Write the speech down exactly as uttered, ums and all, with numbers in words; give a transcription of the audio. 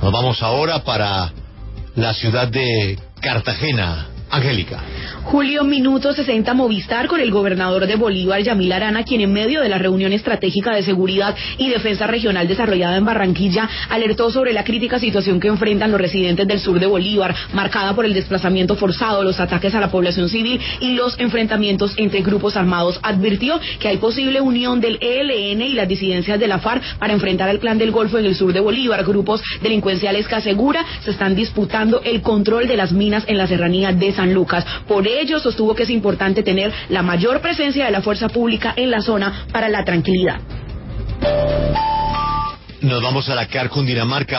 Nos vamos ahora para la ciudad de Cartagena. Angélica. Julio, minuto sesenta Movistar con el gobernador de Bolívar, Yamil Arana, quien en medio de la reunión estratégica de seguridad y defensa regional desarrollada en Barranquilla, alertó sobre la crítica situación que enfrentan los residentes del sur de Bolívar, marcada por el desplazamiento forzado, los ataques a la población civil y los enfrentamientos entre grupos armados. Advirtió que hay posible unión del E L N y las disidencias de la FARC para enfrentar al Clan del Golfo en el sur de Bolívar. Grupos delincuenciales que asegura se están disputando el control de las minas en la serranía de San Lucas. Por ello, sostuvo que es importante tener la mayor presencia de la fuerza pública en la zona para la tranquilidad. Nos vamos a la C A R Cundinamarca.